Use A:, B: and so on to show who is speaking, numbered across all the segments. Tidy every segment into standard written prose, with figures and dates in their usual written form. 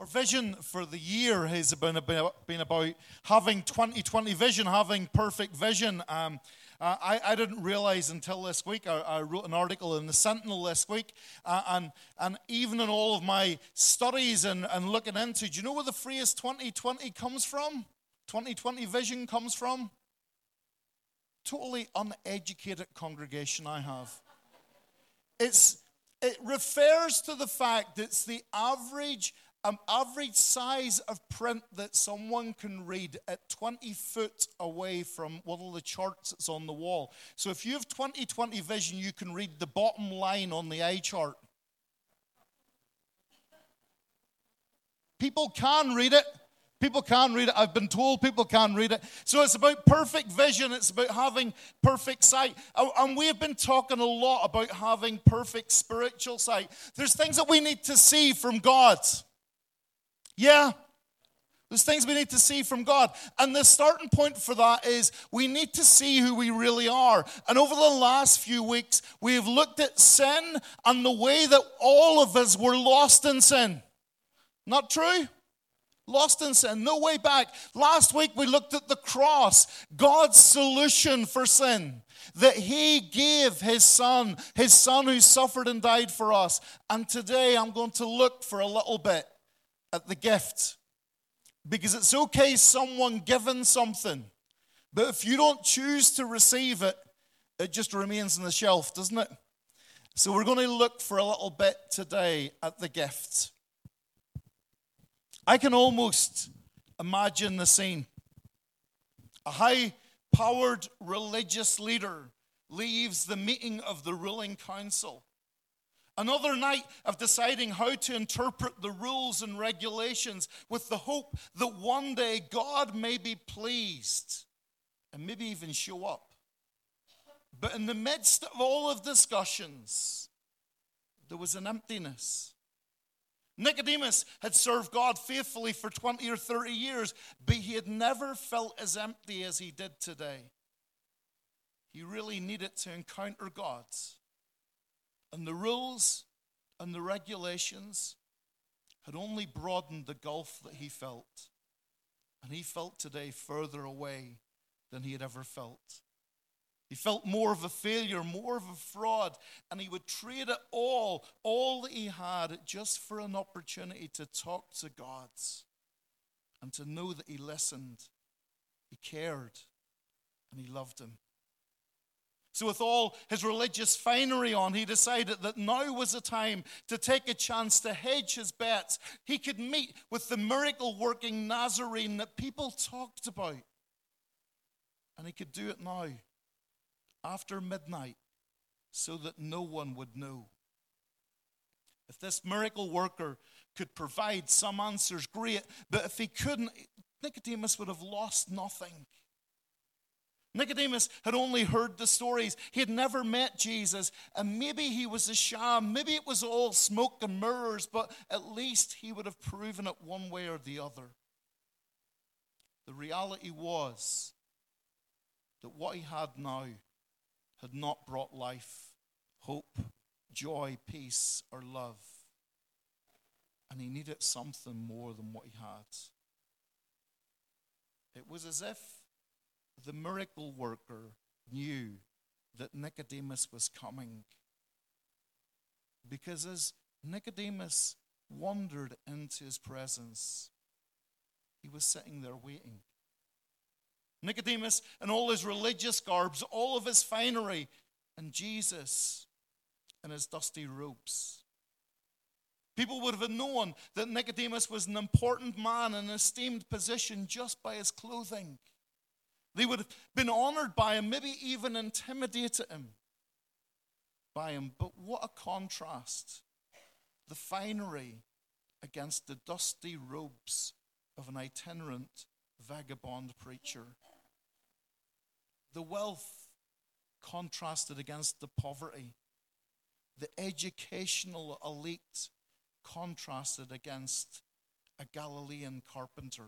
A: Our vision for the year has been about having 2020 vision, having perfect vision. I didn't realize until this week, I wrote an article in the Sentinel this week, and even in all of my studies and looking into, do you know where the phrase 2020 comes from? 2020 vision comes from? Totally uneducated congregation I have. It refers to the fact that it's the average size of print that someone can read at 20 foot away from one of the charts that's on the wall. So if you have 20/20 vision, you can read the bottom line on the eye chart. People can read it. People can read it. I've been told people can read it. So it's about perfect vision. It's about having perfect sight. And we have been talking a lot about having perfect spiritual sight. There's things that we need to see from God. Yeah, there's things we need to see from God. And the starting point for that is we need to see who we really are. And over the last few weeks, we have looked at sin and the way that all of us were lost in sin. Not true? Lost in sin, no way back. Last week we looked at the cross, God's solution for sin. That He gave His Son who suffered and died for us. And today I'm going to look for a little bit at the gift. Because it's okay someone given something, but if you don't choose to receive it, it just remains on the shelf, doesn't it? So we're going to look for a little bit today at the gift. I can almost imagine the scene. A high-powered religious leader leaves the meeting of the ruling council. Another night of deciding how to interpret the rules and regulations with the hope that one day God may be pleased and maybe even show up. But in the midst of all of discussions, there was an emptiness. Nicodemus had served God faithfully for 20 or 30 years, but he had never felt as empty as he did today. He really needed to encounter God. And the rules and the regulations had only broadened the gulf that he felt. And he felt today further away than he had ever felt. He felt more of a failure, more of a fraud, and he would trade it all that he had, just for an opportunity to talk to God and to know that he listened, he cared, and he loved him. So with all his religious finery on, he decided that now was a time to take a chance to hedge his bets. He could meet with the miracle-working Nazarene that people talked about. And he could do it now, after midnight, so that no one would know. If this miracle worker could provide some answers, great. But if he couldn't, Nicodemus would have lost nothing. Nicodemus had only heard the stories. He had never met Jesus, and maybe he was a sham. Maybe it was all smoke and mirrors, but at least he would have proven it one way or the other. The reality was that what he had now had not brought life, hope, joy, peace, or love. And he needed something more than what he had. It was as if the miracle worker knew that Nicodemus was coming. Because as Nicodemus wandered into his presence, he was sitting there waiting. Nicodemus in all his religious garbs, all of his finery, and Jesus in his dusty robes. People would have known that Nicodemus was an important man in an esteemed position just by his clothing. They would have been honored by him, maybe even intimidated him by him. But what a contrast. The finery against the dusty robes of an itinerant vagabond preacher. The wealth contrasted against the poverty. The educational elite contrasted against a Galilean carpenter.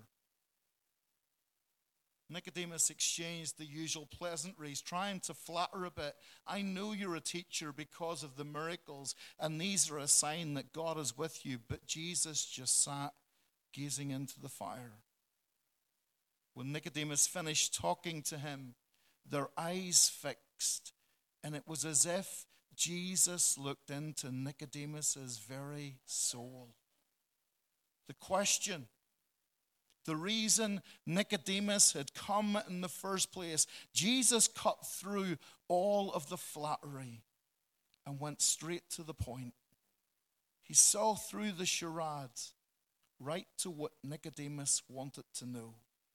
A: Nicodemus exchanged the usual pleasantries, trying to flatter a bit. I know you're a teacher because of the miracles, and these are a sign that God is with you. But Jesus just sat gazing into the fire. When Nicodemus finished talking to him, their eyes fixed, and it was as if Jesus looked into Nicodemus's very soul. The question, the reason Nicodemus had come in the first place, Jesus cut through all of the flattery and went straight to the point. He saw through the charade right to what Nicodemus wanted to know.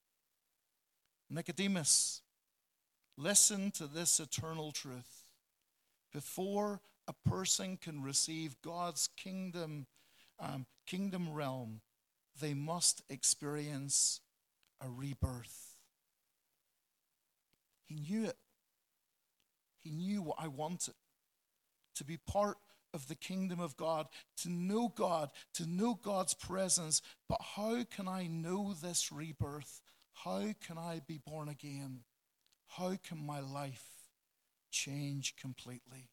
A: Nicodemus, listen to this eternal truth. Before a person can receive God's kingdom realm, they must experience a rebirth. He knew it. He knew what I wanted. To be part of the kingdom of God, to know God's presence. But how can I know this rebirth? How can I be born again? How can my life change completely?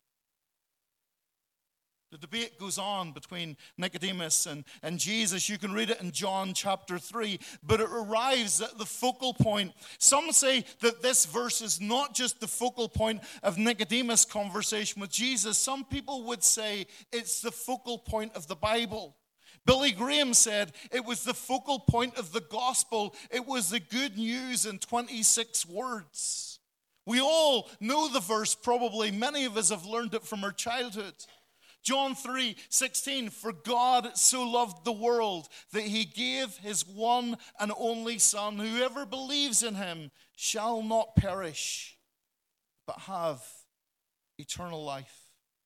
A: The debate goes on between Nicodemus and Jesus. You can read it in John chapter 3, but it arrives at the focal point. Some say that this verse is not just the focal point of Nicodemus' conversation with Jesus. Some people would say it's the focal point of the Bible. Billy Graham said it was the focal point of the gospel. It was the good news in 26 words. We all know the verse probably. Many of us have learned it from our childhood. John 3:16, for God so loved the world that he gave his one and only Son. Whoever believes in him shall not perish, but have eternal life.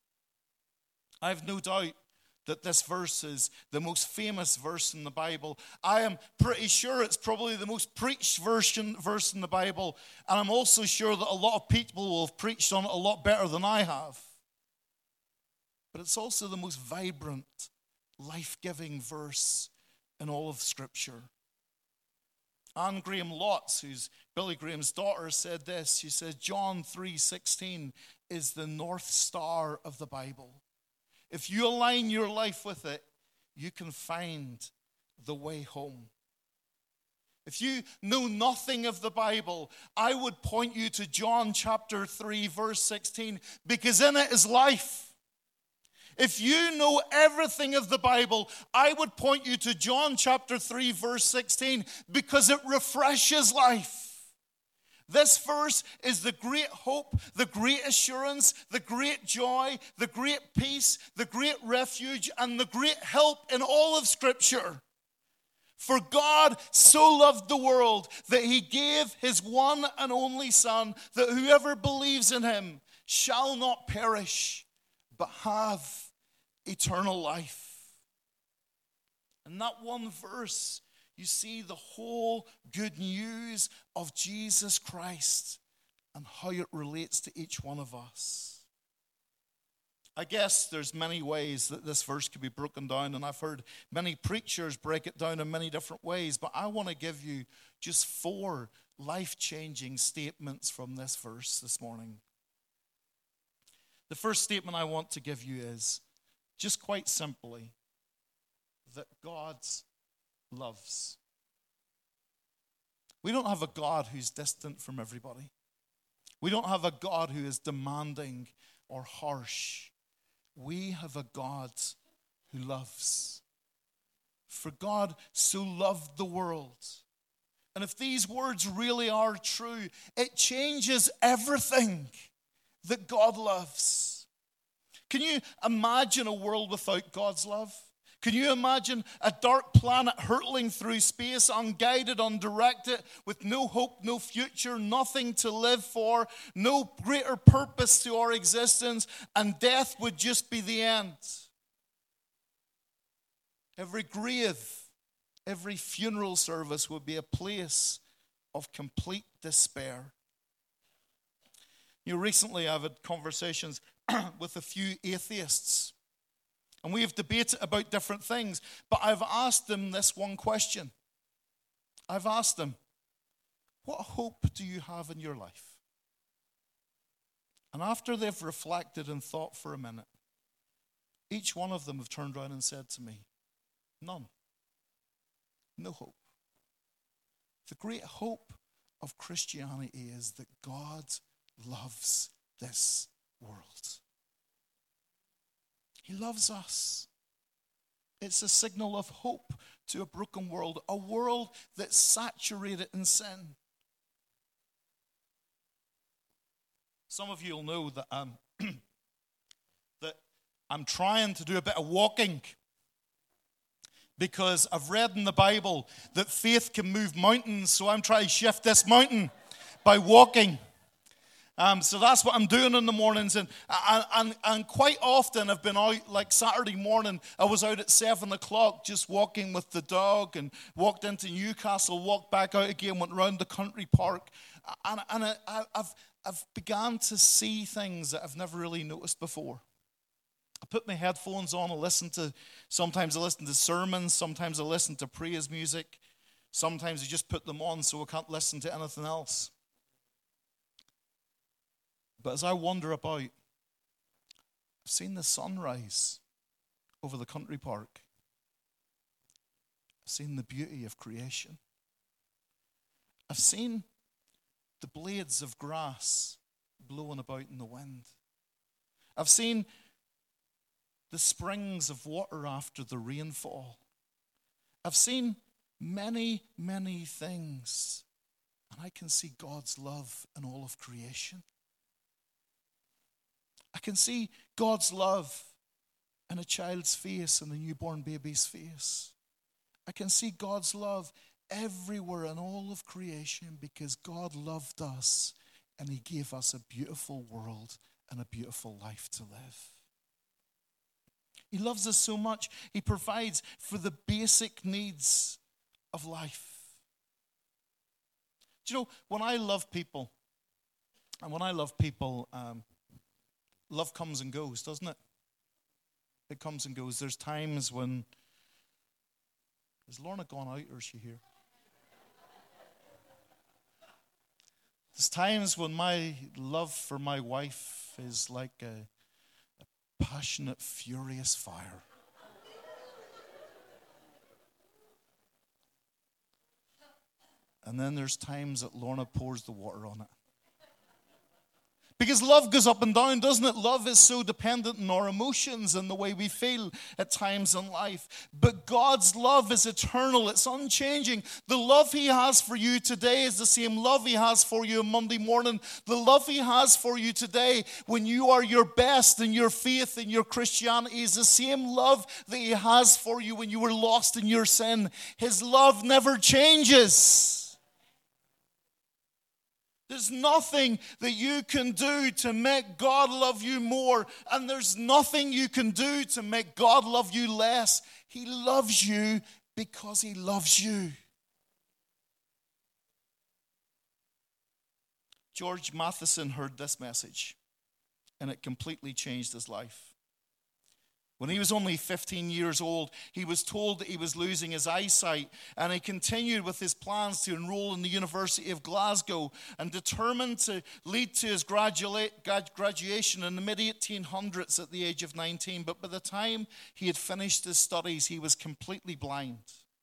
A: I have no doubt that this verse is the most famous verse in the Bible. I am pretty sure it's probably the most preached verse in the Bible. And I'm also sure that a lot of people will have preached on it a lot better than I have. But it's also the most vibrant, life-giving verse in all of Scripture. Anne Graham Lotz, who's Billy Graham's daughter, said this. She said, John 3:16 is the North Star of the Bible. If you align your life with it, you can find the way home. If you know nothing of the Bible, I would point you to John chapter 3, verse 16, because in it is life. If you know everything of the Bible, I would point you to John chapter 3, verse 16, because it refreshes life. This verse is the great hope, the great assurance, the great joy, the great peace, the great refuge, and the great help in all of Scripture. For God so loved the world that he gave his one and only Son, that whoever believes in him shall not perish, but have eternal life. In that one verse, you see the whole good news of Jesus Christ and how it relates to each one of us. I guess there's many ways that this verse could be broken down, and I've heard many preachers break it down in many different ways, but I want to give you just 4 life-changing statements from this verse this morning. The first statement I want to give you is, just quite simply, that God loves. We don't have a God who's distant from everybody. We don't have a God who is demanding or harsh. We have a God who loves. For God so loved the world. And if these words really are true, it changes everything that God loves. Can you imagine a world without God's love? Can you imagine a dark planet hurtling through space, unguided, undirected, with no hope, no future, nothing to live for, no greater purpose to our existence, and death would just be the end? Every grave, every funeral service would be a place of complete despair. You know, recently I've had conversations with a few atheists. And we have debated about different things. But I've asked them this one question. I've asked them, what hope do you have in your life? And after they've reflected and thought for a minute, each one of them have turned around and said to me, none. No hope. The great hope of Christianity is that God loves this world. He loves us. It's a signal of hope to a broken world, a world that's saturated in sin. Some of you will know that that I'm trying to do a bit of walking, because I've read in the Bible that faith can move mountains, so I'm trying to shift this mountain by walking. So that's what I'm doing in the mornings, and quite often I've been out, like Saturday morning, I was out at 7 o'clock just walking with the dog, and walked into Newcastle, walked back out again, went round the country park, and I've begun to see things that I've never really noticed before. I put my headphones on and sometimes I listen to sermons, sometimes I listen to praise music, sometimes I just put them on so I can't listen to anything else. But as I wander about, I've seen the sunrise over the country park. I've seen the beauty of creation. I've seen the blades of grass blowing about in the wind. I've seen the springs of water after the rainfall. I've seen many, many things, and I can see God's love in all of creation. I can see God's love in a child's face and a newborn baby's face. I can see God's love everywhere in all of creation, because God loved us and He gave us a beautiful world and a beautiful life to live. He loves us so much, He provides for the basic needs of life. Do you know, when I love people, love comes and goes, doesn't it? It comes and goes. There's times when... Is Lorna gone out, or is she here? There's times when my love for my wife is like a passionate, furious fire. And then there's times that Lorna pours the water on it. Because love goes up and down, doesn't it? Love is so dependent on our emotions and the way we feel at times in life. But God's love is eternal. It's unchanging. The love He has for you today is the same love He has for you on Monday morning. The love He has for you today when you are your best in your faith and your Christianity is the same love that He has for you when you were lost in your sin. His love never changes. There's nothing that you can do to make God love you more, and there's nothing you can do to make God love you less. He loves you because He loves you. George Matheson heard this message, and it completely changed his life. When he was only 15 years old, he was told that he was losing his eyesight, and he continued with his plans to enroll in the University of Glasgow and determined to lead to his graduation in the mid-1800s at the age of 19. But by the time he had finished his studies, he was completely blind.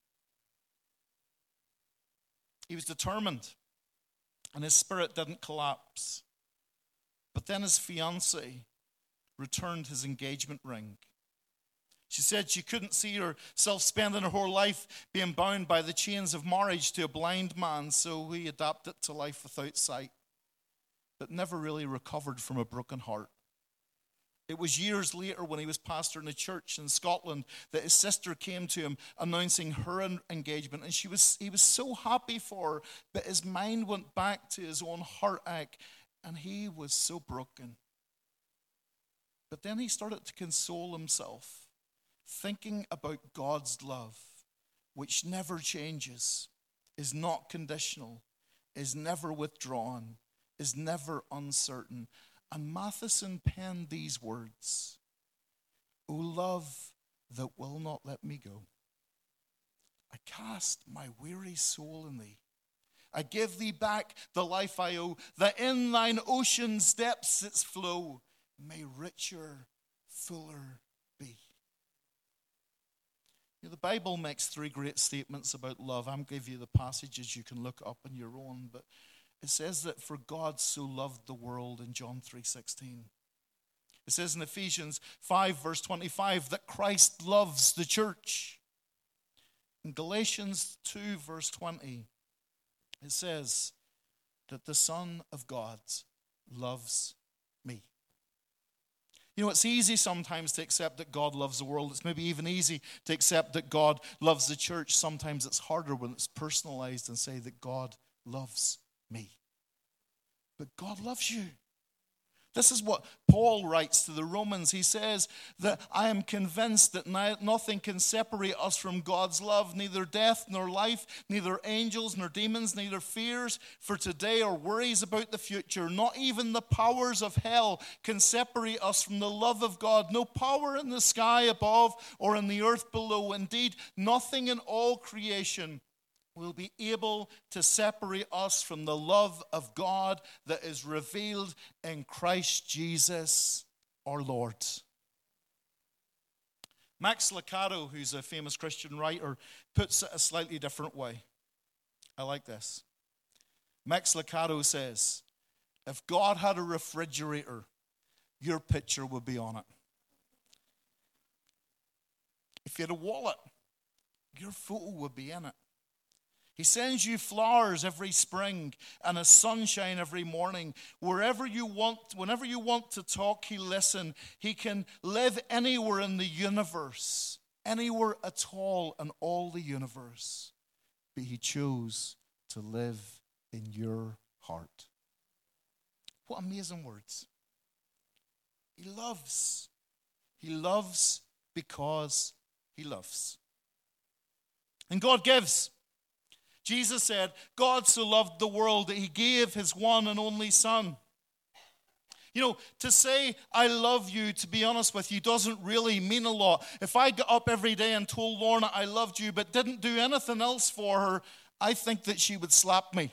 A: He was determined, and his spirit didn't collapse. But then his fiancée returned his engagement ring. She said she couldn't see herself spending her whole life being bound by the chains of marriage to a blind man, so he adapted to life without sight, but never really recovered from a broken heart. It was years later, when he was pastoring a church in Scotland, that his sister came to him announcing her engagement, and he was so happy for her, but his mind went back to his own heartache, and he was so broken. But then he started to console himself, thinking about God's love, which never changes, is not conditional, is never withdrawn, is never uncertain. And Matheson penned these words: "O love that will not let me go, I cast my weary soul in thee. I give thee back the life I owe, that in thine ocean's depths its flow may richer, fuller be." The Bible makes three great statements about love. I'm going to give you the passages you can look up on your own, but it says that for God so loved the world in John 3:16. It says in Ephesians 5 verse 25 that Christ loves the church. In Galatians 2 verse 20, it says that the Son of God loves me. It's easy sometimes to accept that God loves the world. It's maybe even easy to accept that God loves the church. Sometimes it's harder when it's personalized and say that God loves me. But God loves you. This is what Paul writes to the Romans. He says that I am convinced that nothing can separate us from God's love, neither death nor life, neither angels nor demons, neither fears for today or worries about the future. Not even the powers of hell can separate us from the love of God. No power in the sky above or in the earth below. Indeed, nothing in all creation will be able to separate us from the love of God that is revealed in Christ Jesus our Lord. Max Lucado, who's a famous Christian writer, puts it a slightly different way. I like this. Max Lucado says, if God had a refrigerator, your picture would be on it. If you had a wallet, your photo would be in it. He sends you flowers every spring and a sunshine every morning. Wherever you want, whenever you want to talk, he listens. He can live anywhere in the universe, anywhere at all in all the universe. But he chose to live in your heart. What amazing words. He loves. He loves because he loves. And God gives. Jesus said, God so loved the world that he gave his one and only Son. To say I love you, to be honest with you, doesn't really mean a lot. If I got up every day and told Lorna I loved you but didn't do anything else for her, I think that she would slap me.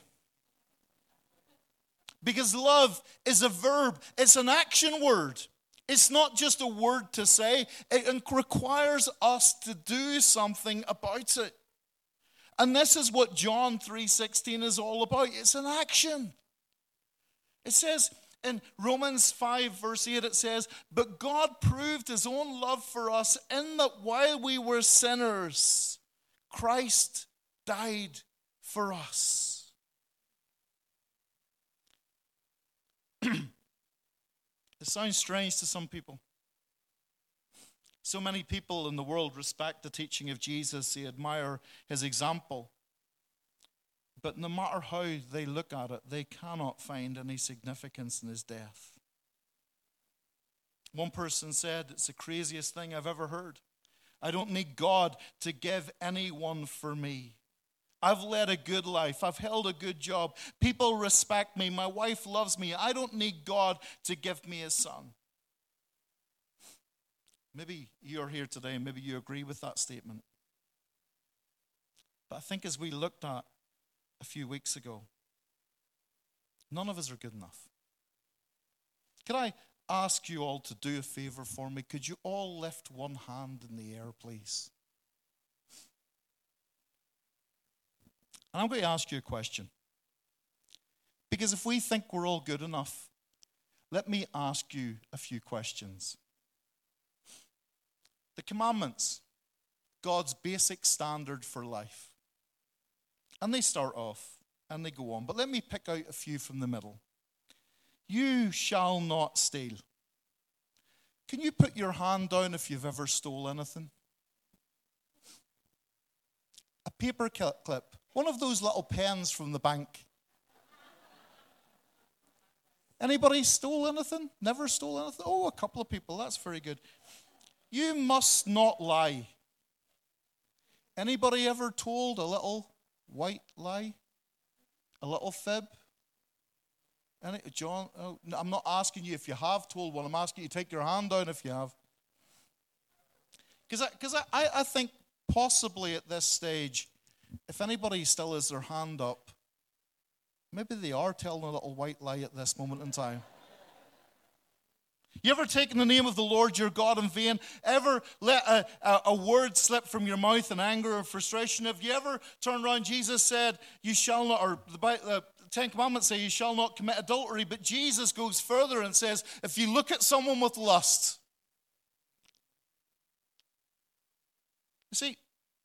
A: Because love is a verb. It's an action word. It's not just a word to say. It requires us to do something about it. And this is what John 3:16 is all about. It's an action. It says in Romans 5 verse 8, it says, but God proved his own love for us in that while we were sinners, Christ died for us. It sounds strange to some people. So many people in the world respect the teaching of Jesus. They admire his example. But no matter how they look at it, they cannot find any significance in his death. One person said, it's the craziest thing I've ever heard. I don't need God to give anyone for me. I've led a good life. I've held a good job. People respect me. My wife loves me. I don't need God to give me his Son. Maybe you're here today and maybe you agree with that statement. But I think as we looked at a few weeks ago, none of us are good enough. Could I ask you all to do a favor for me? Could you all lift one hand in the air, please? And I'm going to ask you a question. Because if we think we're all good enough, let me ask you a few questions. The commandments, God's basic standard for life. And they start off and they go on. But let me pick out a few from the middle. You shall not steal. Can you put your hand down if you've ever stole anything? A paper clip. One of those little pens from the bank. Anybody stole anything? Never stole anything? Oh, a couple of people. That's very good. You must not lie. Anybody ever told a little white lie? A little fib? John, oh, no, I'm not asking you if you have told one. I'm asking you to take your hand down if you have. Because I think possibly at this stage, if anybody still has their hand up, maybe they are telling a little white lie at this moment in time. You ever taken the name of the Lord your God in vain? Ever let a word slip from your mouth in anger or frustration? Have you ever turned around? Jesus said, you shall not, or the Ten Commandments say you shall not commit adultery, but Jesus goes further and says, if you look at someone with lust. You see,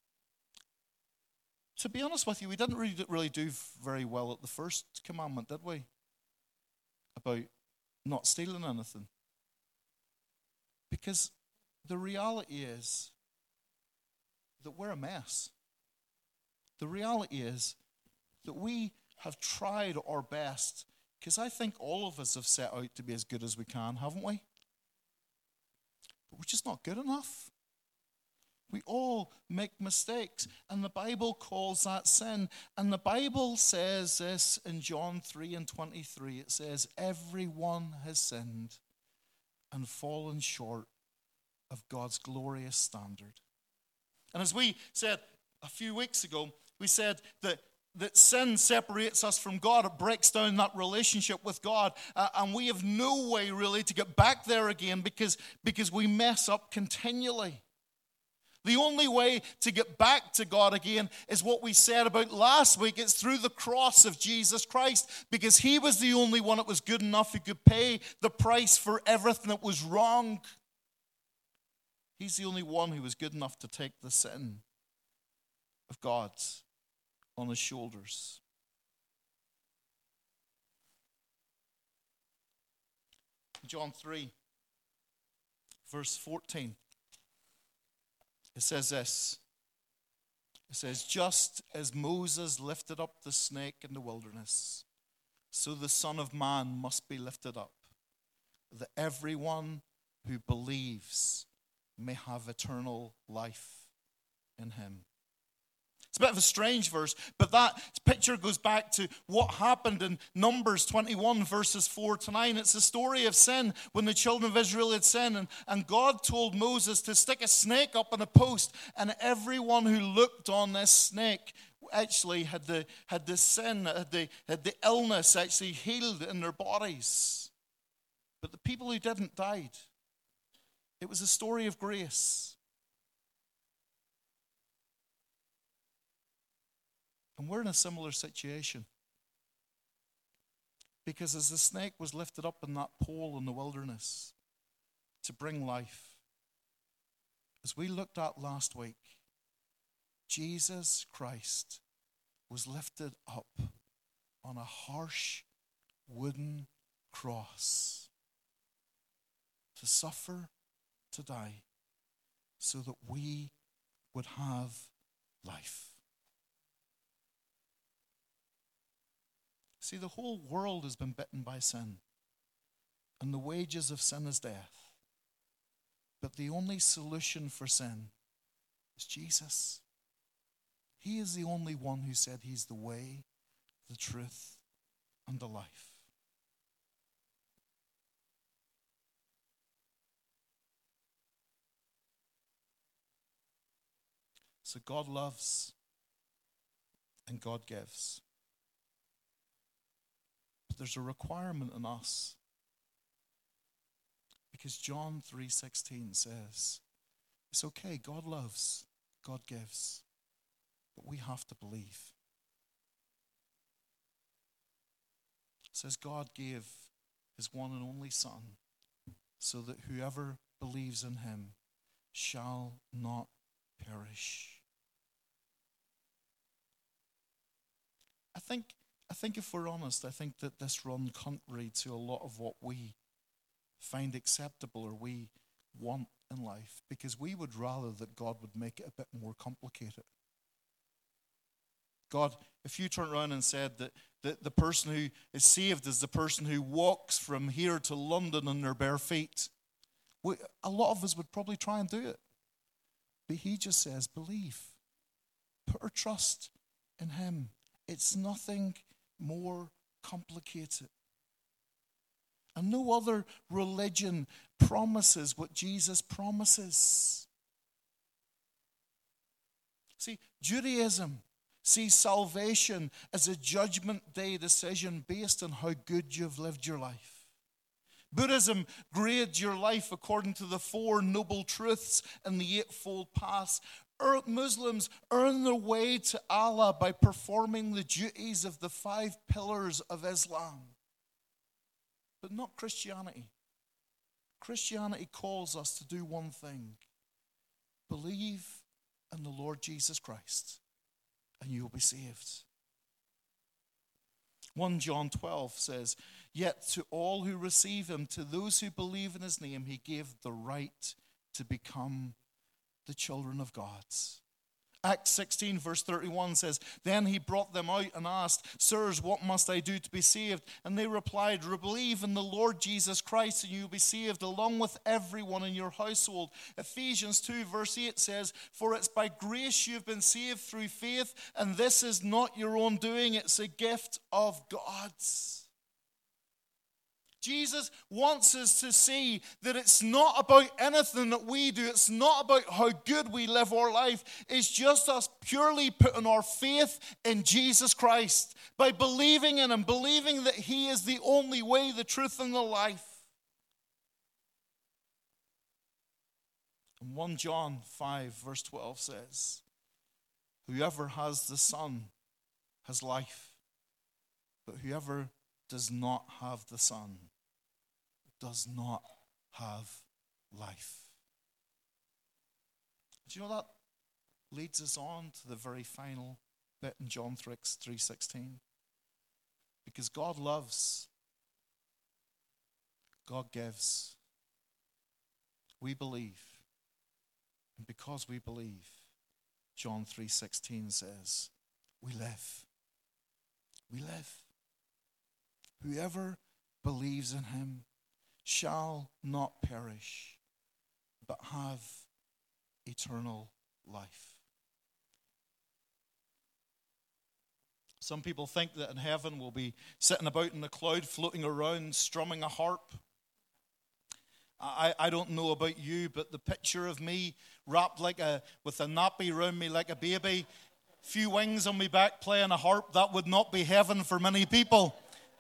A: to be honest with you, we didn't really do very well at the first commandment, did we? About not stealing anything. Because the reality is that we're a mess. The reality is that we have tried our best, because I think all of us have set out to be as good as we can, haven't we? But we're just not good enough. We all make mistakes, and the Bible calls that sin. And the Bible says this in John 3:23. It says, everyone has sinned and fallen short of God's glorious standard. And as we said a few weeks ago, we said that sin separates us from God. It breaks down that relationship with God. And we have no way really to get back there again because we mess up continually. The only way to get back to God again is what we said about last week. It's through the cross of Jesus Christ, because he was the only one that was good enough who could pay the price for everything that was wrong. He's the only one who was good enough to take the sin of God on his shoulders. John 3, verse 14. It says this. It says, just as Moses lifted up the snake in the wilderness, so the Son of Man must be lifted up, that everyone who believes may have eternal life in him. It's a bit of a strange verse, but that picture goes back to what happened in Numbers 21, verses 4 to 9. It's the story of sin when the children of Israel had sinned, and God told Moses to stick a snake up on a post, and everyone who looked on this snake actually had the sin, had the illness actually healed in their bodies. But the people who didn't died. It was a story of grace. And we're in a similar situation. Because as the snake was lifted up in that pole in the wilderness to bring life, as we looked at last week, Jesus Christ was lifted up on a harsh wooden cross to suffer, to die, so that we would have life. See, the whole world has been bitten by sin, and the wages of sin is death. But the only solution for sin is Jesus. He is the only one who said he's the way, the truth, and the life. So God loves and God gives. But there's a requirement in us. Because John 3:16 says, it's okay, God loves, God gives, but we have to believe. It says God gave his one and only Son so that whoever believes in him shall not perish. I think if we're honest, I think that this runs contrary to a lot of what we find acceptable or we want in life, because we would rather that God would make it a bit more complicated. God, if you turn around and said that the person who is saved is the person who walks from here to London on their bare feet, a lot of us would probably try and do it. But he just says, believe. Put our trust in him. It's nothing more complicated. And no other religion promises what Jesus promises. See, Judaism sees salvation as a judgment day decision based on how good you've lived your life. Buddhism grades your life according to the Four Noble Truths and the Eightfold Path. Muslims earn their way to Allah by performing the duties of the 5 pillars of Islam. But not Christianity. Christianity calls us to do one thing: believe in the Lord Jesus Christ, and you will be saved. 1 John 12 says, "Yet to all who receive him, to those who believe in his name, he gave the right to become the children of God." Acts 16 verse 31 says, "Then he brought them out and asked, 'Sirs, what must I do to be saved?' And they replied, 'Believe in the Lord Jesus Christ, and you will be saved, along with everyone in your household.'" Ephesians 2 verse 8 says, "For it's by grace you have been saved through faith, and this is not your own doing, it's a gift of God's." Jesus wants us to see that it's not about anything that we do. It's not about how good we live our life. It's just us purely putting our faith in Jesus Christ by believing in him, believing that he is the only way, the truth, and the life. And 1 John 5 verse 12 says, "Whoever has the Son has life, but whoever does not have the Son does not have life." Do you know that leads us on to the very final bit in John 3:16? Because God loves, God gives. We believe. And because we believe, John 3:16 says, we live. We live. Whoever believes in him shall not perish, but have eternal life. Some people think that in heaven we'll be sitting about in the cloud, floating around, strumming a harp. I don't know about you, but the picture of me wrapped with a nappy around me like a baby, few wings on my back playing a harp, that would not be heaven for many people.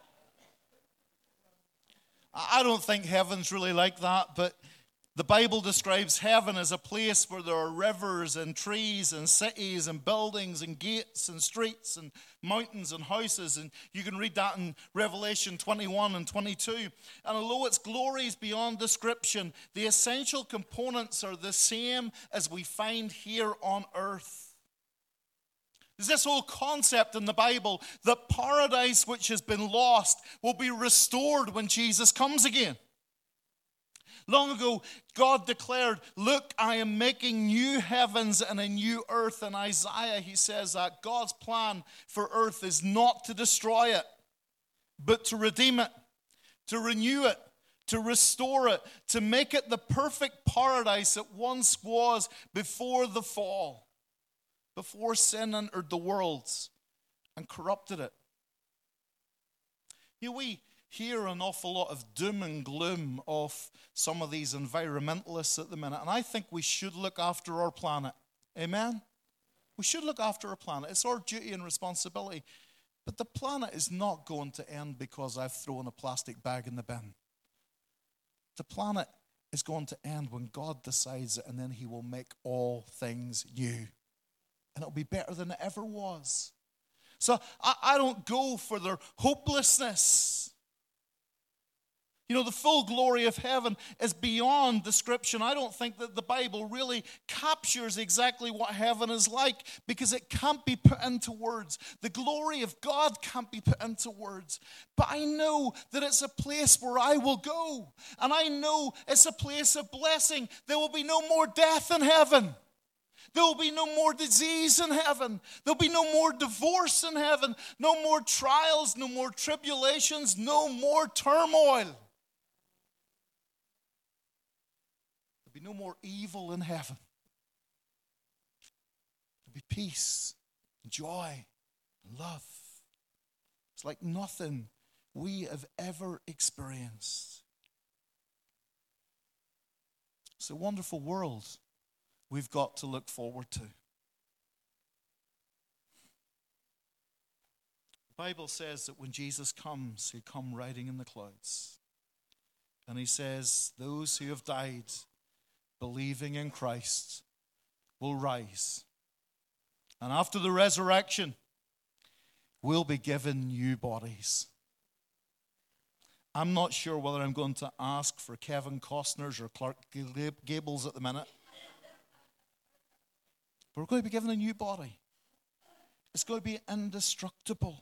A: I don't think heaven's really like that, but the Bible describes heaven as a place where there are rivers and trees and cities and buildings and gates and streets and mountains and houses. And you can read that in Revelation 21 and 22. And although its glory is beyond description, the essential components are the same as we find here on earth. There's this whole concept in the Bible that paradise which has been lost will be restored when Jesus comes again. Long ago, God declared, "Look, I am making new heavens and a new earth." In Isaiah, he says that God's plan for earth is not to destroy it, but to redeem it, to renew it, to restore it, to make it the perfect paradise it once was before the fall, before sin entered the world and corrupted it. You know, we hear an awful lot of doom and gloom of some of these environmentalists at the minute, and I think we should look after our planet. Amen? We should look after our planet. It's our duty and responsibility. But the planet is not going to end because I've thrown a plastic bag in the bin. The planet is going to end when God decides it, and then he will make all things new. And it'll be better than it ever was. So I don't go for their hopelessness. You know, the full glory of heaven is beyond description. I don't think that the Bible really captures exactly what heaven is like because it can't be put into words. The glory of God can't be put into words. But I know that it's a place where I will go. And I know it's a place of blessing. There will be no more death in heaven. There will be no more disease in heaven. There will be no more divorce in heaven. No more trials, no more tribulations, no more turmoil. There'll be no more evil in heaven. There'll be peace, joy, and love. It's like nothing we have ever experienced. It's a wonderful world we've got to look forward to. The Bible says that when Jesus comes, he'll come riding in the clouds. And he says, those who have died believing in Christ will rise. And after the resurrection, we'll be given new bodies. I'm not sure whether I'm going to ask for Kevin Costner's or Clark Gable's at the minute. But we're going to be given a new body. It's going to be indestructible.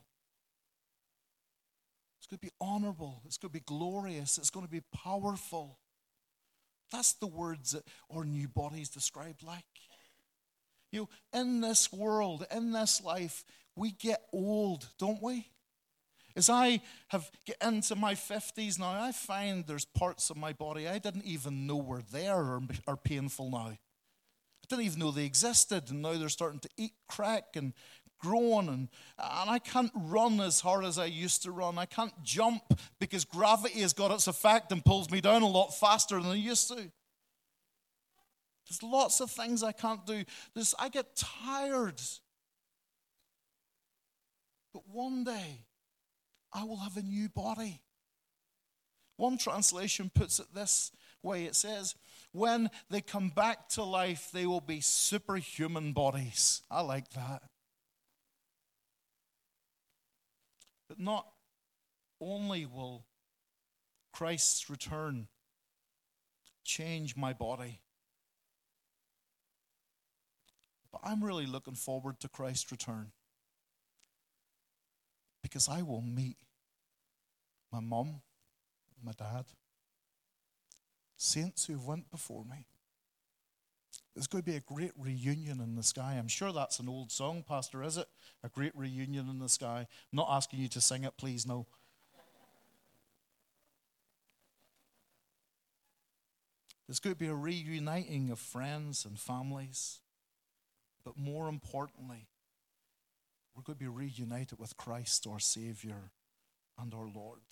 A: It's going to be honorable. It's going to be glorious. It's going to be powerful. That's the words that our new body is described like. You know, in this world, in this life, we get old, don't we? As I have get into my 50s now, I find there's parts of my body I didn't even know were there or are painful now. I didn't even know they existed, and now they're starting to eat, crack, and grown, and I can't run as hard as I used to run. I can't jump because gravity has got its effect and pulls me down a lot faster than I used to. There's lots of things I can't do. I get tired. But one day, I will have a new body. One translation puts it this way. It says, when they come back to life, they will be superhuman bodies. I like that. But not only will Christ's return change my body, but I'm really looking forward to Christ's return. Because I will meet my mom, my dad, saints who went before me. There's going to be a great reunion in the sky. I'm sure that's an old song, Pastor, is it? A great reunion in the sky. I'm not asking you to sing it, please, no. There's going to be a reuniting of friends and families. But more importantly, we're going to be reunited with Christ, our Savior and our Lord.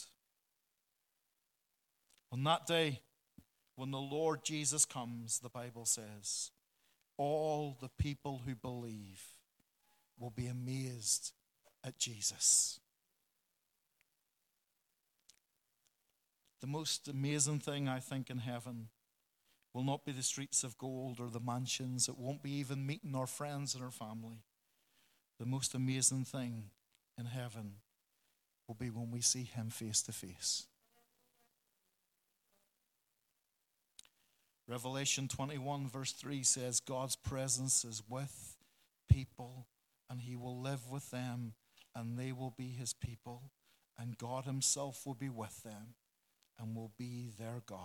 A: On that day, when the Lord Jesus comes, the Bible says, all the people who believe will be amazed at Jesus. The most amazing thing, I think, in heaven will not be the streets of gold or the mansions. It won't be even meeting our friends and our family. The most amazing thing in heaven will be when we see him face to face. Revelation 21 verse 3 says, God's presence is with people, and he will live with them, and they will be his people, and God himself will be with them and will be their God.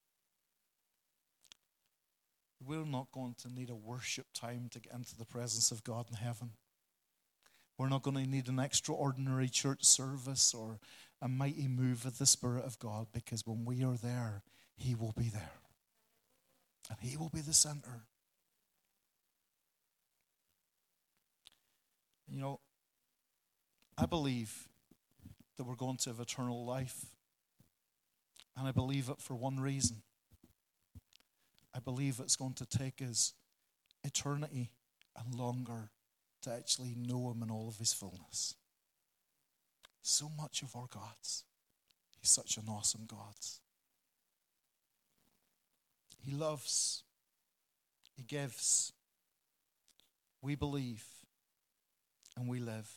A: We're not going to need a worship time to get into the presence of God in heaven. We're not going to need an extraordinary church service or a mighty move of the Spirit of God, because when we are there, he will be there. And he will be the center. You know, I believe that we're going to have eternal life. And I believe it for one reason. I believe it's going to take us eternity and longer to actually know him in all of his fullness. So much of our God, he's such an awesome God. He loves, he gives, we believe, and we live.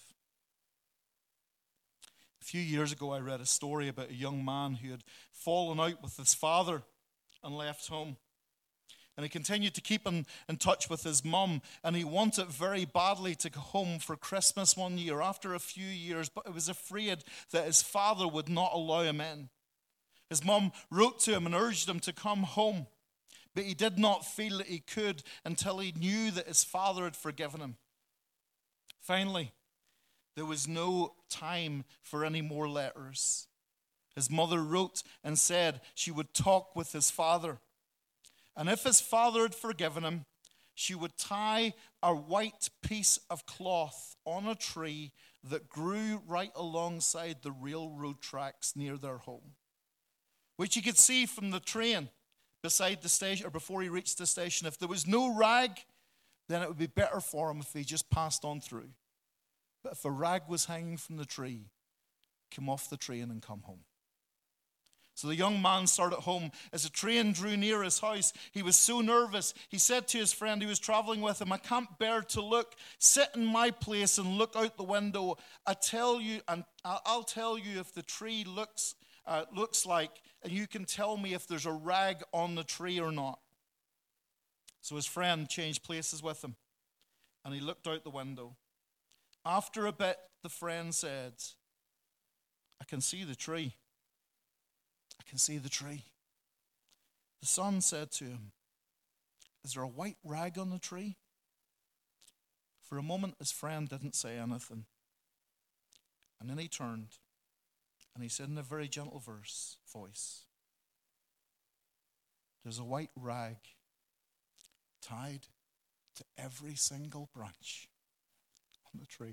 A: A few years ago, I read a story about a young man who had fallen out with his father and left home. And he continued to keep in touch with his mum, and he wanted very badly to go home for Christmas one year after a few years, but he was afraid that his father would not allow him in. His mum wrote to him and urged him to come home, but he did not feel that he could until he knew that his father had forgiven him. Finally, there was no time for any more letters. His mother wrote and said she would talk with his father. And if his father had forgiven him, she would tie a white piece of cloth on a tree that grew right alongside the railroad tracks near their home, which he could see from the train beside the station, or before he reached the station. If there was no rag, then it would be better for him if he just passed on through. But if a rag was hanging from the tree, come off the train and come home. So the young man started home. As the train drew near his house, he was so nervous. He said to his friend who was traveling with him, "I can't bear to look. Sit in my place and look out the window. I'll tell you if the tree looks like, and you can tell me if there's a rag on the tree or not." So his friend changed places with him, and he looked out the window. After a bit, the friend said, "I can see the tree. I can see the tree." The son said to him, "Is there a white rag on the tree?" For a moment, his friend didn't say anything. And then he turned, and he said in a very gentle voice, "There's a white rag tied to every single branch on the tree.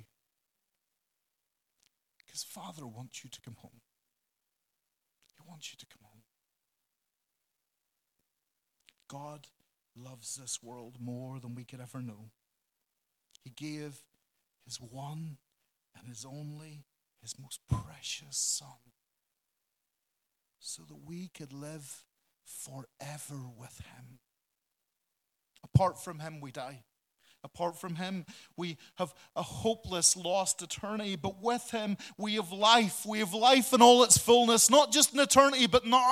A: Because Father wants you to come home. He wants you to come home." God loves this world more than we could ever know. He gave his one and his only, his most precious Son, so that we could live forever with him. Apart from him, we die. Apart from him, we have a hopeless, lost eternity. But with him, we have life. We have life in all its fullness, not just in eternity, but now.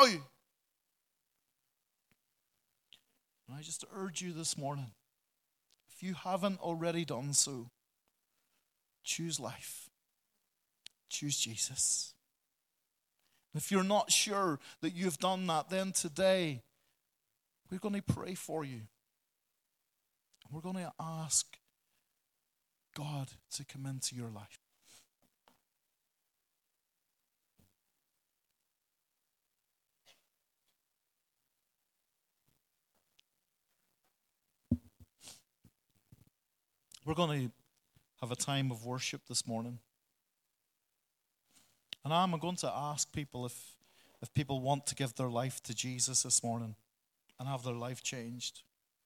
A: And I just urge you this morning, if you haven't already done so, choose life. Choose Jesus. If you're not sure that you've done that, then today we're going to pray for you. We're going to ask God to come into your life. We're going to have a time of worship this morning. And I'm going to ask people if people want to give their life to Jesus this morning and have their life changed.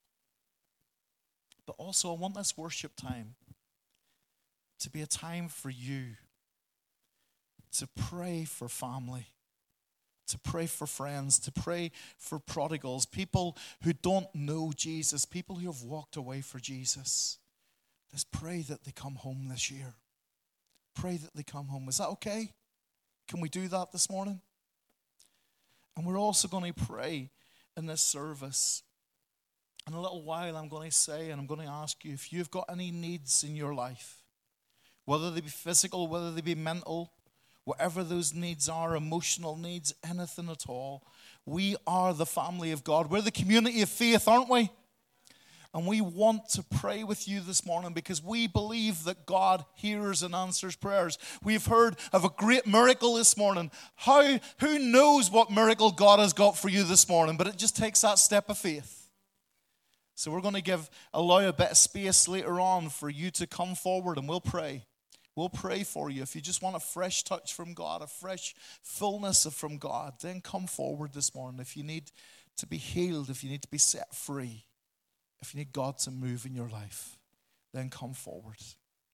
A: But also, I want this worship time to be a time for you to pray for family, to pray for friends, to pray for prodigals, people who don't know Jesus, people who have walked away for Jesus. Let's pray that they come home this year. Pray that they come home. Is that okay? Can we do that this morning? And we're also going to pray in this service. In a little while, I'm going to say, and I'm going to ask you, if you've got any needs in your life, whether they be physical, whether they be mental, whatever those needs are, emotional needs, anything at all, we are the family of God. We're the community of faith, aren't we? And we want to pray with you this morning because we believe that God hears and answers prayers. We've heard of a great miracle this morning. Who knows what miracle God has got for you this morning? But it just takes that step of faith. So we're going to allow a bit of space later on for you to come forward and we'll pray. We'll pray for you. If you just want a fresh touch from God, a fresh fullness from God, then come forward this morning. If you need to be healed, if you need to be set free, if you need God to move in your life, then come forward.